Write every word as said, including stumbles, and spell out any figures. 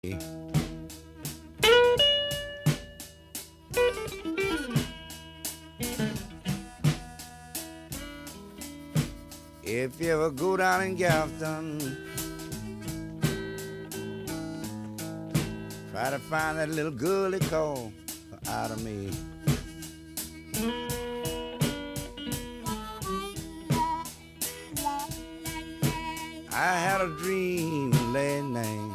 If you ever go down in Galveston, try to find that little girl they call out of me. I had a dream last night.